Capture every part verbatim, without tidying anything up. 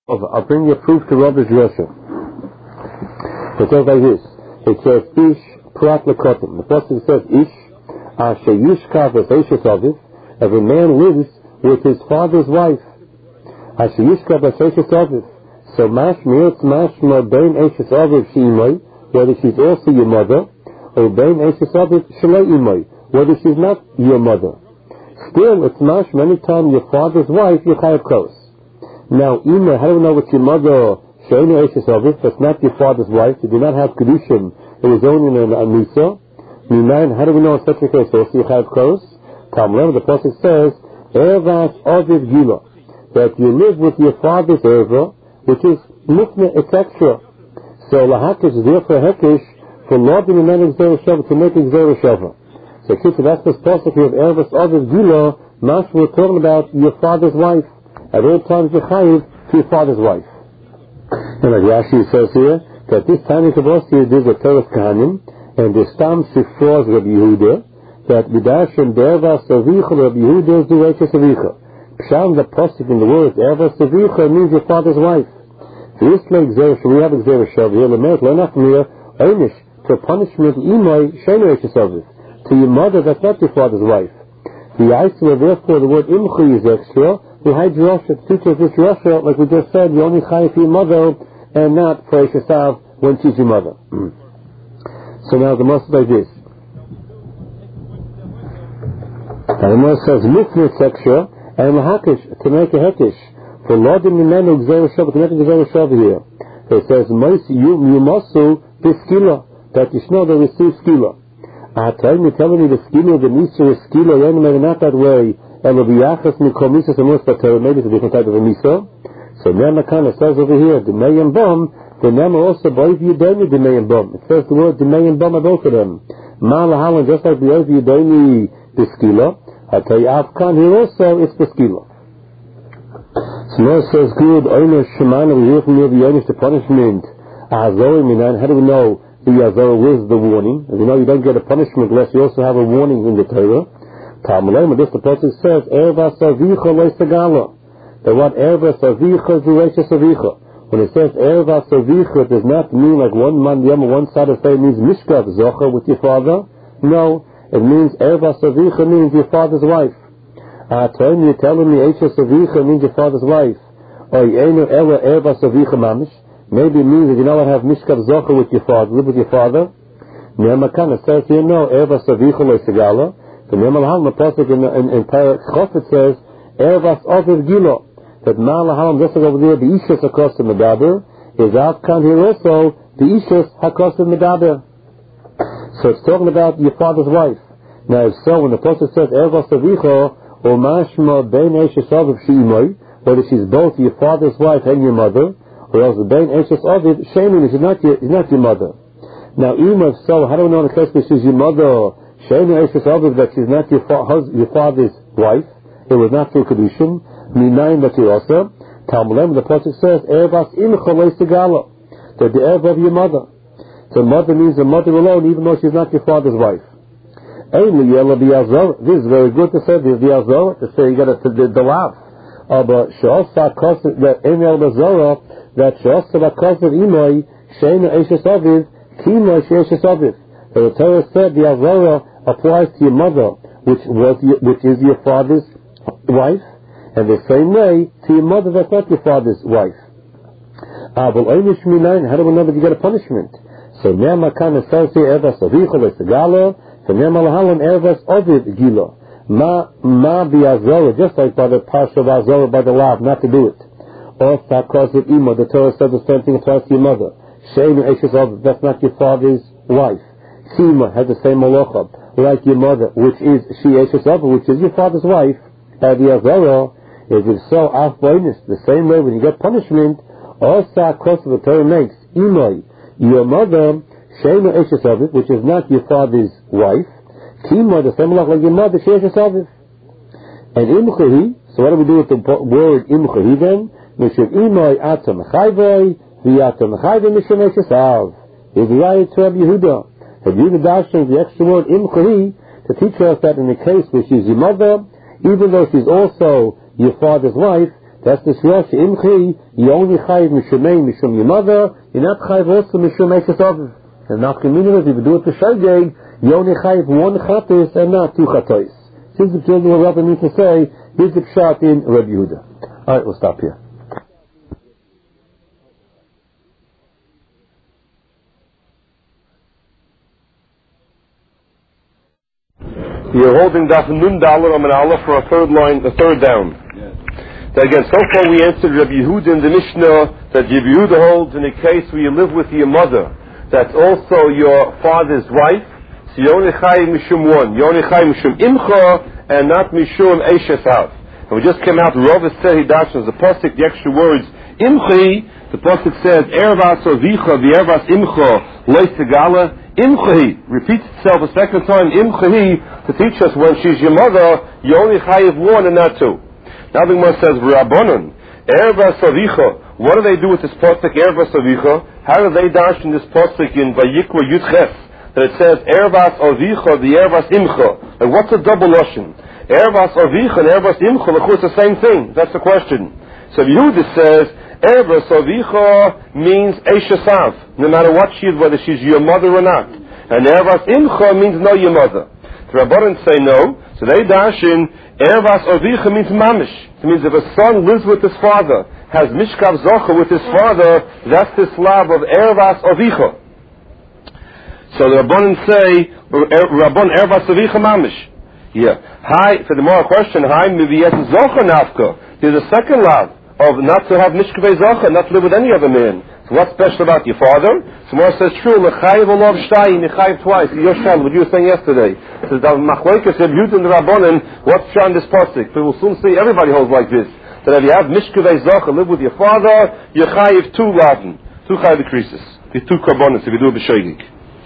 I'll bring you a proof to Rabbi Yosef. It says like this. It says, Ish prat lekotim. The first thing says, Ish asher yishkav v'seishes aviv. Every man lives with his father's wife. Asher yishkav v'seishes aviv. So mashma, it's mashma bein eishes aviv she'imoi, whether she's also your mother, or bein eishes aviv shelei imoi, whether she's not your mother. Still, it's mashma, anytime your father's wife, you chayav kos. Now, Ima, how do we know it's your mother, She'ena Eishes Aviv, that's not your father's wife, you do not have Kedushim, it was only an Anisa. Minan, how do we know in such a case also you have Kos? Tamlem, the Pasuk says, Ervas Aviv Gila, that you live with your father's Erva, which is Mufne, it's extra. So, Lahakish is there for Hekish, for Lord in the man Exer Shava, to make Exer Shava. So, Kitsa, that's this Pasuk here of Ervas Aviv Gila, Mash, we're talking about your father's wife. At all times you're chayiv to your father's wife. And like Rashi says here, that this Tanya Kavos here is a Teres Kahanim, and the Stam Sifros Rabbi Yehuda, that Vidashim Derva Savicha Rabbi Yehuda is the Reicha Savicha. Psham, the Pasuk in the words, Derva Savicha means your father's wife. So this like Xer, we have Xer Shav here, Lemet, Lenachmir, Einish, to punishment Imai, Shein Reicha Saviv, to your mother that's not your father's wife. The Aisra, therefore, the word Imchi is extra. We hide Russia, teaches this Russia, like we just said, you only chayav for your mother and not for Eshesav when she's your mother. So now the Moshe like this. Now the Moshe says, Mufnit seksha and Lahakish, to make a hekish. For Lodim Mimenu Gzer Shava, to make a Gzer Shava here. So it says, you masu biskila, that you know they receive skila. Ah, tell me, telling me the skila, the Misa is skila, maybe not that way. Maybe it's a different type of a misa. So Nema kind of says over here, the Mayim Bom, the Nema also boiv Yudoni, the Mayim Bom. It says the word the Mayim Bom are both of them. Malahalan, just like the boiv Yudoni, the skila. I tell you, Afkan here also, it's the skila. So now it says, good, Oyna Shemana, we hear from you the Yonish, the punishment. Ahazori Minan, how do we know the Yazor was the warning? As you know, you don't get a punishment unless you also have a warning in the Torah. Talmud, this the Pasuk says, Erva Savicha Lo Segala. The word Erva Savicha Zureisha Savicha. When it says Erva Savicha, it does not mean like one man yam on one side of the means Mishkav Zocha with your father. No, it means Erva Savicha means your father's wife. Ah, telling you, telling me Eisha Savicha means your father's wife. Or Yeinu Ela Erva Savicha Mamish. Maybe it means that you don't have Mishkav Zocha with your father, live with your father. Nehemakan, it says here, no, Erva Savicha Lo Segala. The Nemal the Pasuk in in, in Parak Chof it says, Ervas Aviv Gilo, that Malahalam just over there, the Ishus Hakos Medaber, is outcome here also, the Ishus Hakos Medaber. So it's talking about your father's wife. Now if so, when the Pasuk says, Ervas Avicha, or Mashma Ben Eishes Aviv She'imoi, whether she's both your father's wife and your mother, or else the Ben Eishes Aviv She'imoi is not your, is not your mother. Now even if so, how do we know in the case that she's your mother, She'ena Eishes Aviv, that she's not your, fa- hus- your father's wife, it was not through Kedushin, Minayin that you also, Talmud, the Pasuk says, Ervas Imcha Lo Segala, that the Erva of your mother. So mother means the mother alone, even though she's not your father's wife. Ainli Yela B'Yazor, this is very good to say, the B'Yazor, to say you got to, the, the laugh. Uh, but She'osa Kosev, that Emel B'Zorah, that She'osa Kosev Imoi, She'ena Eishes Aviv, Kimo She'eshes Aviv. So the Torah said the Azorah applies to your mother, which was your, which is your father's wife, and the same way to your mother that's not your father's wife. Ah, but Einish Minayin, how do we know that you get a punishment? So Nema Kana says here, Ervas Avicha Lesegala, so Nema Lahalan Ervas Aviv Gila. Ma Ma Bi Azorah, just like by the Parsha of Azorah by the law, not to do it. Or Sakos of Imo, the Torah says the same thing applies to your mother. Shein Eishes Aviv, that's not your father's wife. Sima has the same malacha, like your mother, which is she Eishes Aviv, which is your father's wife. And the Azorah is if so af bonus. The same way when you get punishment, also across the Torah makes Imai, your mother, Sheina Eishes Aviv, which is not your father's wife. Kima, the same malacha like your mother, she Eishes Aviv. And Imchahi, so what do we do with the word Imchahi then? Mishum Imai Atam Chayvai, V'Atam Chayvai Mishum Eishes Aviv. Is the right to Rabbi Yehuda. But you the Darshan the extra word Imchahi to teach us that in the case where she's your mother, even though she's also your father's wife, That's the Shriyash. Imchi, you only chayiv mishumei mishum your mother, you're not chayiv also mishum eishes aviv. And now, community, if you do it to Shageg, you only chayiv one chatis and not two chatos. This is the children what Rabbi means to say, here's the pshat in Rabbi Yehuda. Alright, we'll stop here. You're holding Daf Nun Dalet on an Aleph for a third line, the third down. Yes. So again, so far we answered Rabbi Yehuda in the Mishnah that Rabbi Yehuda holds in a case where you live with your mother, that's also your father's wife, so you only chayiv mishum one. You only chayiv mishum imcha and not mishum eishes av. And we just came out, Rava said he dashes the pasuk, the extra words, imchi, the pasuk says, ervas ovicha, the ervas imcha, loy segala, imchi, repeats itself a second time, imchi, to teach us when she's your mother, you only chayiv one and not two. Now the Gemara says, Rabbanon, ervas ovicha, what do they do with this pasuk, ervas ovicha? How do they dash in this pasuk in Vayikra Yudches, that it says, ervas ovicha, the ervas imcha? Like, what's a double lashon? Ervas ovicha and ervas imcha, of course, the same thing. That's the question. So Yehuda says, ervas ovicha means eishesav, no matter what she is, whether she's your mother or not. And ervas imcha means no your mother. The Rabbanan say no, so they dash in, ervas ovicha means mamish. It means if a son lives with his father, has mishkav zocha with his father, that's the slab of ervas ovicha. So the Rabbanan say, Rabban ervas ovicha mamish. Yeah. Hi, for the more question, hi, miviyet zocha nafka. There's a second lav of not to have mishkav zocha, not to live with any other man. So what's special about your father? So more says true, lechayiv olav shtayim, lechayiv twice. Yoshel, what you were saying yesterday. So the machlokes said, Yud and the Rabbanan, what's shown this pasuk? We will soon see everybody holds like this. That if you have mishkavei zocha, live with your father, you chayiv two lavin, two chayiv decreases, the two karbonis, if you do a b'shoigig.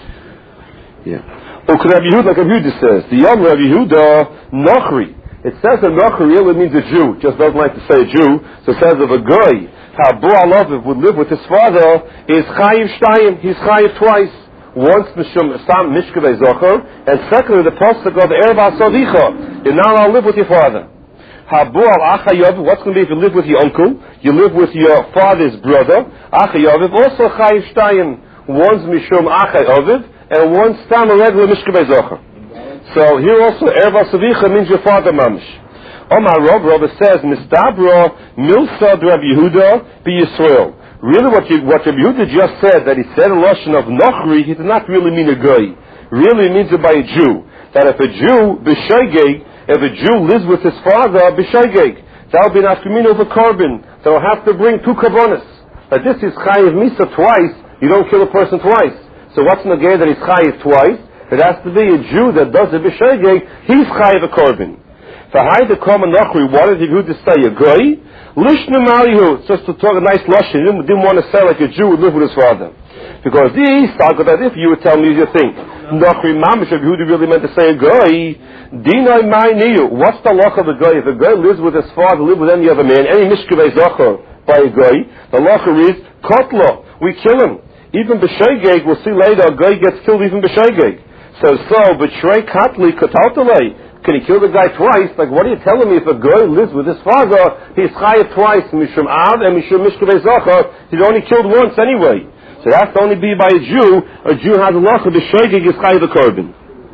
Yeah. Or Rabbi Yehuda, like Rabbi Yehuda says, the Yom Rabbi Yehuda, Nochri. It says that Nochri really means a Jew, just doesn't like to say a Jew, so it says of a guy, how Bo'al Aviv would live with his father, is chayiv shtayim, he's chayiv twice. Once mishum sam mishkavei zocha, and secondly the pasuk of ervas ovicha, you're not allowed to live with your father. Habual Achayav, what's going to be if you live with your uncle? You live with your father's brother. Achayav, also Chayiv Shtayim. One's Mishum Achayav, and one's Tam a regular Mishkabei Zocher. So here also, Erva Savicha means your father mamish. Omar Rav, Rav says, Mistabra Milsad Rabbi Yehuda be Yisrael. Really what, you, what Rabbi Yehuda just said, that he said a lashon of Nochri, he did not really mean a guy. Really means it by a Jew. That if a Jew, B'Shaygeg, if a Jew lives with his father, B'Shaygeg, that will be an afkamino of a carbon. That will have to bring two karbonis. That this is Chayiv Misa twice, you don't kill a person twice. So what's in the gay that he's Chayiv twice? It has to be a Jew that does it B'Shaygeg, he's Chayiv a carbon. For Hai the common Nochri, what did you to say? A guy? Lishna Marihu, just to talk a nice lashon, he didn't, didn't want to say like a Jew would live with his father. Because these talk about if you would tell me your thing. Nochri Mamish, if Yehuda really meant to say a guy, Dinai Mai Niyu, what's the loch of a guy? If a guy lives with his father, live with any other man, any Mishkavei Zocher by a guy, the locher is Kotla, we kill him. Even B'Shaygeg, we'll see later, a guy gets killed even B'Shaygeg. So, so, B'Shrei Katli Kataltalei. Can he kill the guy twice? Like, what are you telling me? If a guy lives with his father, he's chayiv twice, Mishum Av and Mishum Mishkavei Zocher. He's only killed once anyway. So that's to only be by a Jew. A Jew has a loch of the B'Shaygeg is chayiv a carbon.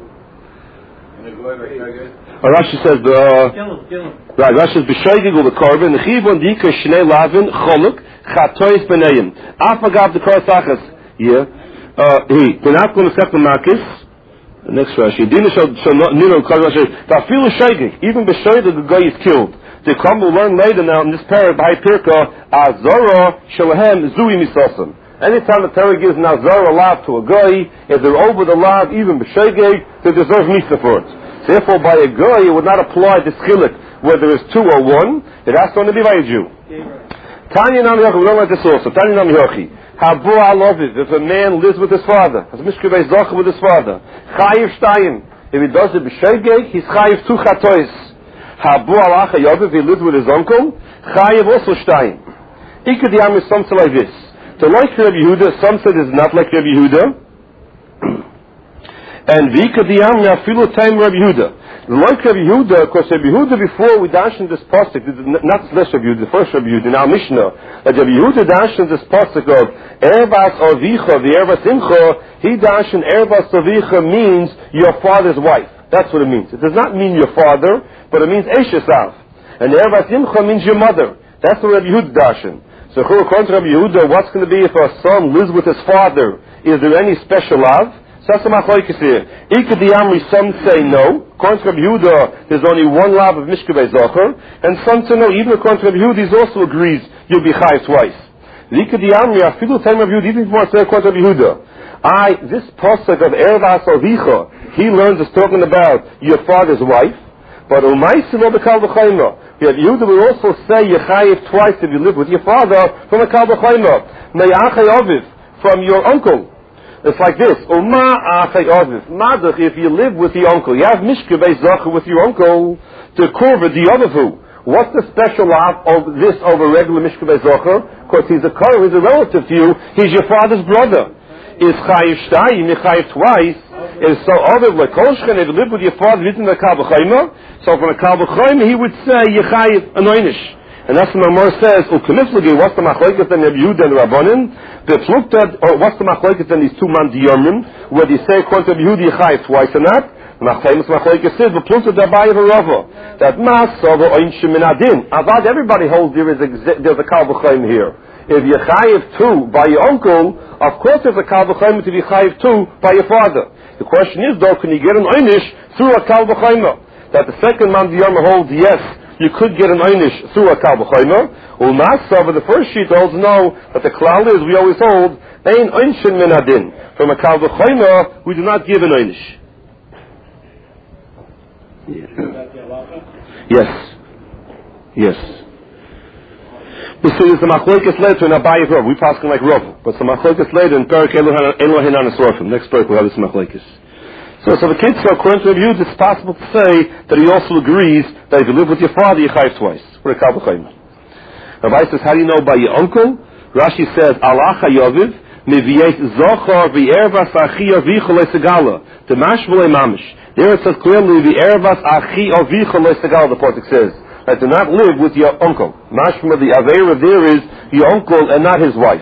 Rashi says the uh, right. Rashi says B'Shaygeg will the carbon. The chivon dika shnei lavin choluk chatois b'neim. Afagav the korsachas. Yeah. Uh, he. They're not going to accept the makis. The next Rashi, Dina shall not nino kol Rashi. Tafil Shaygeg, even B'Shaygeg the guy is killed. They come will learn later now in this parak by Pirka Azara Shalahem Zui Misasim. Anytime the Torah gives an Azara lav to a guy, if they're over the lav, even B'Shaygeg, they deserve misa for it. Therefore, by a guy, it would not apply this chilik whether it's two or one. It has to only be by a Jew. Tanya Nam Yochi, we don't like this also. Tanya Nam Yochi. Habu Alaviv, if a man lives with his father, has Mishkavei Zocher with his father, Chayiv Shtayim, if he does it B'Shaygeg, he's Chayiv two Chatois. Habu Alachayav, if he lives with his uncle, Chayiv also Shtayim. Ikadiyam is something like this. To like Rabbi Yehuda, some said it's not like Rabbi Yehuda. And Vika Diyam Yafilu Time Rabbi Yehuda. Like Rabbi Yehuda, because Rabbi Yehuda before we dash in this pasuk, not less Rabbi Yehuda, the first Rabbi Yehuda, now Mishnah, that Rabbi Yehuda dash in this pasuk of Erbas Avicha, the Erbas Imcha, he dash in Erbas Avicha means your father's wife. That's what it means. It does not mean your father, but it means Eshesav. And Erbas Imcha means your mother. That's what Rabbi Yehuda dash in. So according to Rabbi Yehuda, what's going to be if a son lives with his father? Is there any special love? So that's the machlokes here. Ikadiyamri, some say no. According to Rabbi Yehuda, there's only one love of Mishkevei Zocher. And some say no. Even according to Rabbi Yehuda, he also agrees you'll be chayiv twice. Ikadiyamri, I feel the time of Yehuda, even before I say according to Rabbi Yehuda. I, this pasuk of Ervas Avicha, he learns is talking about your father's wife. But Umaysim or the Kal B'chayma. Rabbi Yehuda will also say you're chayiv twice if you live with your father from a Kal B'chayma. Me'achai Aviv, from your uncle. It's like this. Uma achai aviv. Madach, if you live with the uncle, you have mishkevei zacher with your uncle, to kurva the other. What's the special love of this over regular mishkevei zacher? Because he's a kar, he's a relative to you. He's your father's brother. Is chayiv shtayim, chayiv twice. Is so aviv like kolshchen, if you live with your father, isn't the kal b'chayma. So from a kal b'chayma, he would say yechayiv anoinish. And that's what Mamor says, U'keniflagi, what's the machlokes in Rabbi Yehuda and Rabbanim? The plukta, or what's the machlokes in these two man diyomim, where they say, according to Rabbi Yehuda, Yechayiv twice or not? The famous machlokes is, the plukta dabai of a rava, that mas, sova, oinshim min adin. Avad, everybody holds there is a, there's a kal b'chayim here. If Yechayiv two by your uncle, of course there's a kal b'chayim to be Yechayiv two by your father. The question is, though, can you get an oinish through a kal b'chayim? That the second man diyomim holds, yes, you could get an einish through a kal b'chayma. Ulmasa, but the first sheet holds no, that the klal is, we always hold, ein einshin min adin. From a kal b'chayma, we do not give an einish. Yes. Yes. We see this the machlokes later in Abaye Rav. We pass like Rav, but the machlokes later in Perik Elohin Anasorfim. Next Perik we'll have this machlokes. So, so the kids, so according to Rabbi Yehuda, it's possible to say that he also agrees that if you live with your father, you chayiv twice. We're a kal b'chayim. Rabbi says, how do you know by your uncle? Rashi says, Allah chayaviv, miviyet zochar v'ervas achi avicha le'segala. The mashvele mamish. There it says clearly, v'ervas achi avicha le'segala, the pasuk says. That do not live with your uncle. Mashma, the avera there is your uncle and not his wife.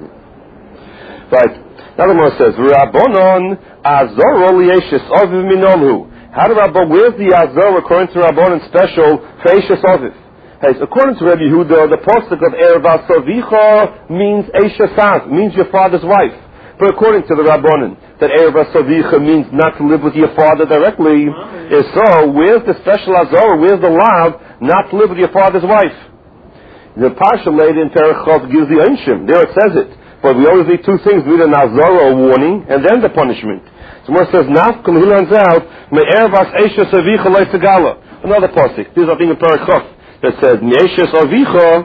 Right. Now the Gemara says, Rabbanon azor liyeshes aviv minomhu. How do Rabban, where's the azor according to Rabbanon special for eshes aviv? Hey, according to Rabbi Yehuda, the pasuk of Ervas Avicha means eshesav, means your father's wife. But according to the Rabbanon, that Ervas Avicha means not to live with your father directly. If so, where's the special azor? Where's the law not to live with your father's wife? The Parsha later in Perek Chav gives the Einshim. There it says it. But we always need two things. We need a nazara, a warning, and then the punishment. So when it says, Nafkal, he learns out, Me'ervas Eishes Avicha Le'Segala. Another pasuk. This is I think in Perek Chav that says, Me'eshes Avicha,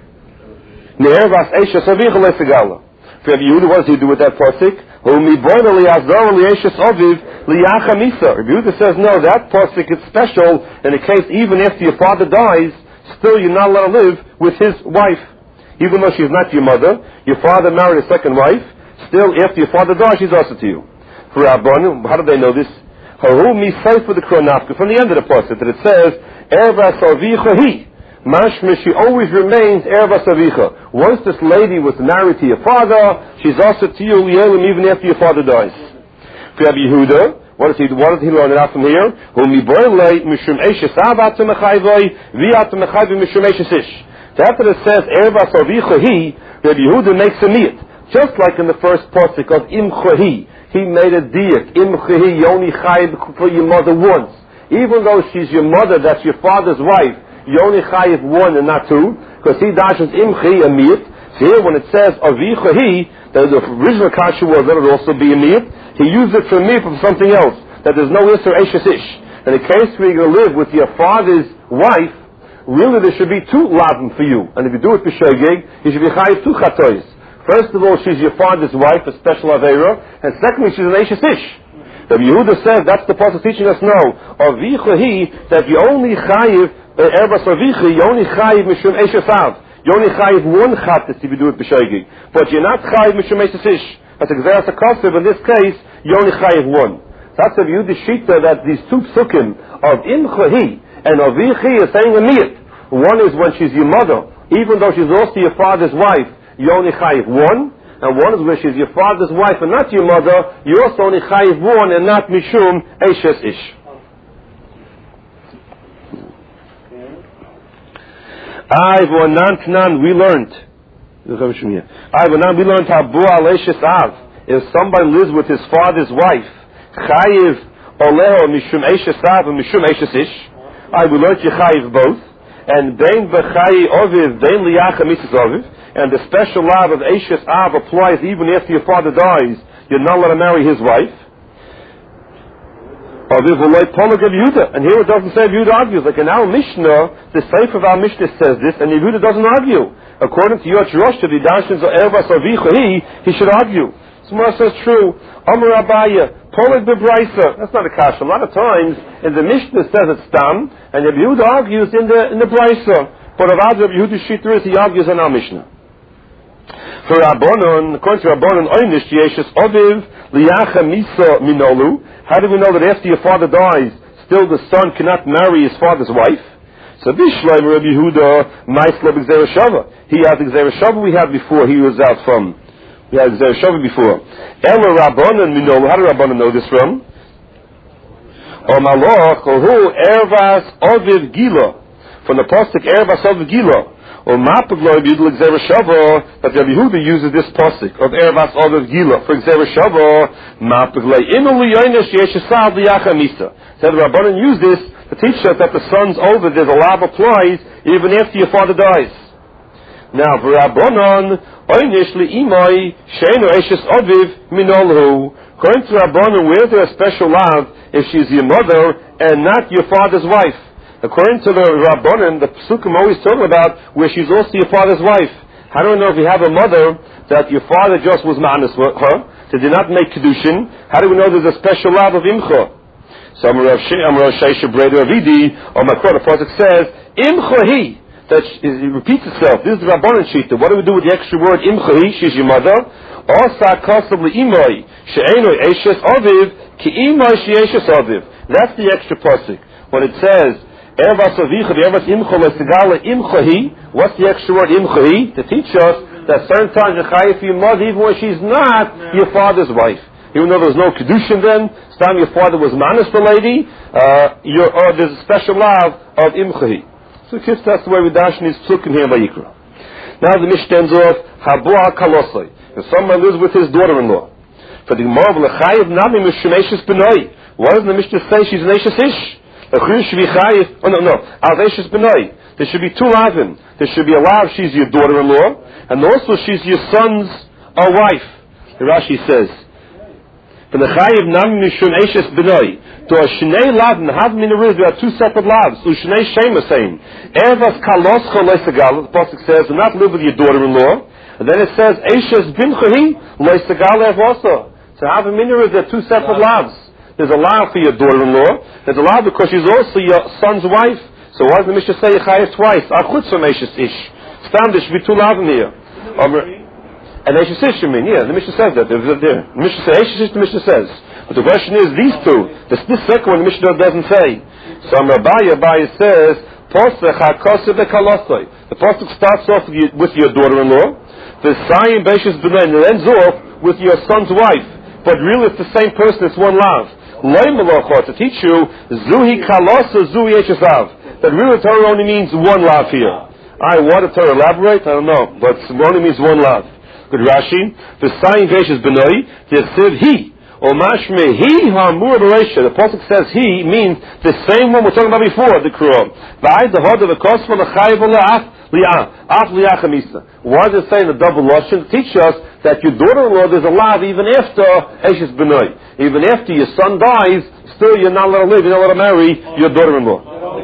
Me'ervas Eishes Avicha Le'Segala. For Rabbi Yehuda, what does he do with that pasuk? U'miboyna li'azara li'eshes aviv li'yacha misa. Rabbi Yehuda says, no, that pasuk is special in the case even after your father dies, still you're not allowed to live with his wife. Even though she's not your mother, your father married a second wife, still after your father dies, she's also to you. For Rabbanim, how do they know this? Haru misayf with the kronafka, from the end of the pasuk, that it says, Ervas avicha hi. Mashma, she always remains Ervas avicha. Once this lady was married to your father, she's also to you, even after your father dies. For Rabbi Yehuda, what does he, what does he learn it out from here? Humi boilei mishum eshes avatim mechayvoi, viatim mechayvoi mishum eshes ish. After it says Ervas Avicha Hi, Rabbi Yehuda makes a niyat. Just like in the first pasuk of Imcha Hi, he made a diak. Imcha Hi, you only chayiv for your mother once. Even though she's your mother, that's your father's wife, you only chayiv one and not two, because he dashes Imcha Hi, a niyat. So here when it says Avicha Hi, the original kasha was that it would also be a niyat. He used it for me from something else, that there's no Isser Eshes Ish. In the case where you're going to live with your father's wife, really there should be two lavim for you. And if you do it b'shogeg, you should be chayiv two chatois. First of all, she's your father's wife, a special avera. And secondly, she's an eshes ish. Rabbi Yehuda says, that's the pasuk teaching us now, Avicha hi, that you only chayiv, Ervas Avicha, you only chayiv mishum eshesav. You only chayiv one chatas if you do it b'shogeg. But you're not chayiv mishum eshes ish. That's exactly a kosov. In this case, you only chayiv one. That's a Yehuda Shita that these two psukim of Imchahi and Avichi is saying a miyat. One is when she's your mother, even though she's also your father's wife, you only chayiv one. And one is where she's your father's wife and not your mother, you also only chayiv one and not mishum eishes ish. I v'onan we learned. I v'onan we learned how bu al eishes av. If somebody lives with his father's wife, chayiv oleho mishum eishes av and mishum eishes ish. I we learned you chayiv both. And bein b'chayi oviv, bein liyacha mitzvah oviv. And the special law of Eishes Av applies even after your father dies. You're not allowed to marry his wife. And here it doesn't say Yehuda argues. Like in our Mishnah, the Sefer of our Mishnah says this, and Yehuda doesn't argue. According to your Rosh, the Dashins of Ervas Avicha, he should argue. Smar says true. Amar Abaya, Polig Bebraisa. That's not a kasha. A lot of times in the Mishnah says it's Stam, and Yehuda argues in the in the Braisa. But Rav Yehuda Shita is he argues in our Mishnah. For Rabbanon, according to Rabbanon, Oynish Yeshes Oviv Liyacha Misa Minolu. How do we know that after your father dies, still the son cannot marry his father's wife? So Bishleim Rabbi Yehuda Ma'isla B'Gzera Shava. He had the Gzera Shava we had before. He was out from. We had Gzera Shava before. Ela Rabbanon Minolu. How do Rabbanon know this from? O Malach Ohu Ervas Oviv Gila. From the pasuk Ervas Oviv Gila. Or Mapaglo Yudel Gzera Shava, that Rabbi Yehuda uses this pasuk of Ervas Oviv Gila for Gzera Shava. Mapaglo Imuli Yoinish Yeshasav Liyacha Misa. So the Rabbanan use this to teach us that the son's over, there's a law applies even after your father dies. Now, for Rabbanan, Oynish Li'imai Sheinu Eshes Oviv Minolhu. According to Rabbanan, where is there a special law if she's your mother and not your father's wife? According to the Rabbanan, the Psukim always talking about where she's also your father's wife. How do we know if you have a mother that your father just was ma'anis with her, that did not make kedushin? How do we know there's a special love of imcha? So Amar Sheisha Breda Avidi, or my quote, the pasuk says, imcha hi. That it repeats itself. This is the Rabbanan shita. What do we do with the extra word imcha hi? She's your mother. Asa kasab li'imai she'enoi eishes aviv ki imai she'eshes aviv. That's the extra pasuk. When it says Ervas Avicha, the Ervas Imcha Lesigala Imchahi. What's the extra word Imchahi? To teach us that certain times you're chayiv for your mother, even when she's not your father's wife. Even though there's no kedushin then, time your father was manis the lady, uh, or there's a special love of Imchahi. So that's the way we dash in his psukim here by Yikra. Now the Mishnah ends off Habu al Kalosai. If someone lives with his daughter-in-law, for the Gemara of Lechayiv Nami Misheneshes Benoi. What does the Mishnah say? She's an Eishes Ish. Oh no, no. There should be two lavim. There should be a lav, she's your daughter-in-law, and also she's your son's uh, wife. The Rashi says, there are two separate lavs. Ushnei Shema saying, Ervas Kaloscha Leisagal, the pasuk says, do not live with your daughter-in-law. And then it says, Eishes Binchahi Leisagal Ervasa. To have a minor, there are two separate lavs. There's a law for your daughter-in-law. There's a law because she's also your son's wife. So why does the Mishnah say Yechayev twice? Achutz from Eishes Ish. Stand, there should be two lavim here. Um, and Eishes Ish, you mean? Yeah, the Mishnah says that. There. The Mishnah says Eishes Ish, the Mishnah says. But the question is, these two. This, this second one, the Mishnah doesn't say. So Rabbi Abaya says, Posech HaKoseh BeKalosoi. The Posech starts off with your, with your daughter-in-law. The Sayim Beishis B'nai, and it ends off with your son's wife. But really it's the same person, it's one lav. To teach you, Zuhi Kalosa Zuhi Echesav. That really Torah only means one lav here. I want to Torah elaborate, I don't know, but it only means one lav. Good Rashi. The sign Veshes Benoi, the said he. Or Mashme he Hamur Beresha. The Pasuk says he means the same one we're talking about before, the Quran. V'ai the hod of the Kosva l'chayiv l'ach li'ah. Ach li'ach hamisa. Why does it say in the double lashon? Teach us that your daughter-in-law, there's a lav even after Eshes Benoi. Even after your son dies, still you're not allowed to live, you're not allowed to marry your daughter-in-law.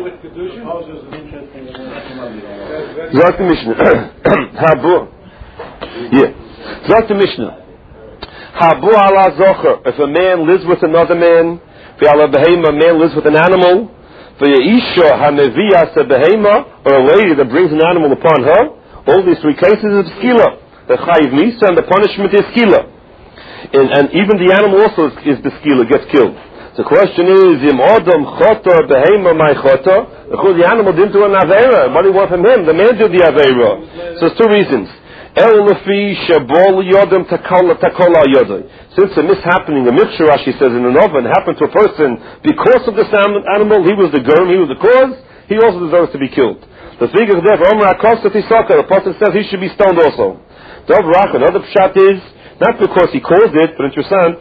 Zok the Mishnah. Habu. Yeah. Zok the Mishnah. Habu ala zocher. If a man lives with another man, v'ala behema, a man lives with an animal, v'yisha hameviyas a behema, or a lady that brings an animal upon her, all these three cases is skila. The chayiv misa and the punishment is skila. And, and even the animal also is, is the skila, gets killed. The question is, Im Adam Chota Behema My Chota, the animal didn't do an Aveira. What do you want from him? The man did the Aveira. So there's two reasons. El Lefi Shabol Yodam Takola Takola Yodai. Since a mishappening, a mixture, Rashi says, in an oven happened to a person because of this animal, he was the germ, he was the cause, he also deserves to be killed. The Tzvigach there, Omer HaKosat Yisaka, the Prophet says he should be stoned also. Dov Rach, another pshat is, not because he caused it, but interesting,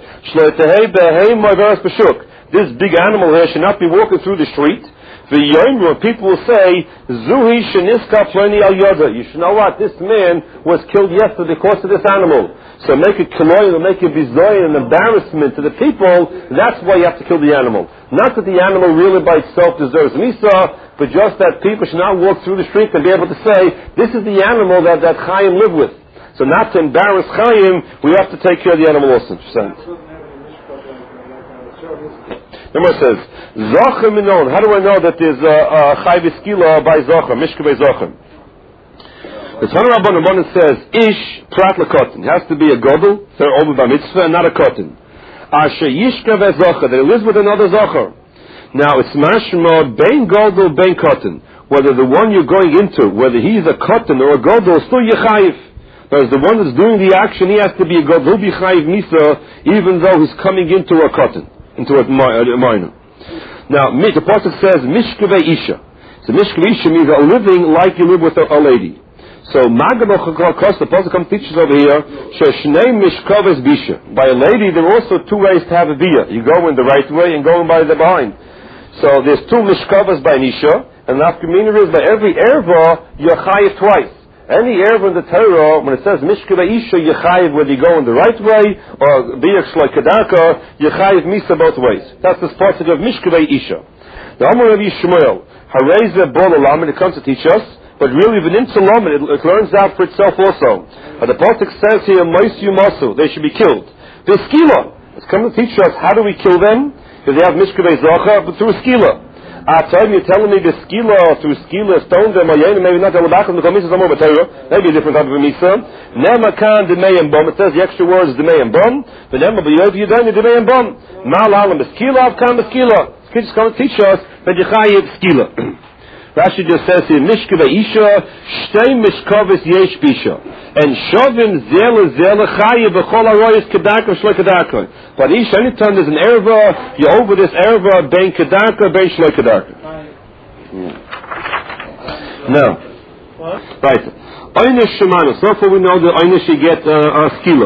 this big animal here should not be walking through the street. The Yoimru, people will say, Zuhi Sheniska Pleni Al Yoda. You should know what? This man was killed yesterday because of this animal. So make it koloy, make it bizoy, an embarrassment to the people. That's why you have to kill the animal. Not that the animal really by itself deserves Misa, but just that people should not walk through the street and be able to say, this is the animal that, that Chaim lived with. So not to embarrass Chaim, we have to take care of the animal also. Number says, Zocher Minon. How do I know that there's a Chai V'skila by Zocher, Mishka by Zocher? The Tanur Rabban says, Ish Prat L'Kotin. It has to be a Godel, they're over by Mitzvah, and not a Kotin. Asher Yishka V'Zocher, that it lives with another Zocher. Now, it's mashma Bein Godel, Bein Kotin. Whether the one you're going into, whether he's a Kotin or a Godel, still Yechayiv. Whereas the one that's doing the action, he has to be a god, he'll be chayiv misa, even though he's coming into a cotton, into a, a minor. Now, the Pasuk says, mishkevei isha. So mishkevei isha means a living like you live with a, a lady. So, magabach hakos, the Pasuk comes teaches over here, sheshnei mishkaves bisha. By a lady, there are also two ways to have a bia. You go in the right way and go in by the behind. So, there's two mishkavas by an isha, and the afkamina is by every erva, you're chayiv twice. Any erva in the Torah, when it says Mishka Isha, Yechayiv, whether you go in the right way, or Biyach Shloi Kedaka, Yechayiv Misa both ways. That's the part of Mishka Isha. The Amar of Yishmael, Hareze Bol Olam, and it comes to teach us, but really, V'nim Tzolom, it, it learns out for itself also. But the Pasuk says here, Mois Yumasu, they should be killed. V'skila, it's come to teach us, how do we kill them? Because they have Mishka Zocha, but through skila. Ah, tell me, you're telling me the skila, through skila, stone them, or maybe not the labachim, the komisa, some more material, maybe a different type of a misa. Nema kan demeyim bom, it says the extra word is demeyim bom, but nema b'yod yudani demeyim bom. Mal alam skila, av kan skila. It's going to teach us that you chayiv skila. Rashi just says here, mishka ve'isha, shtei mishkavis yesh bisha. And shovim zela zela chayiv v'chol aroyes kedaka shloi kedaka. But each, anytime there's an erva, you're over this erva, bein kedaka, bein shloi kedaka. Now, right. Oynish shemanu. So far we know that oynish you get uh, uh, skila.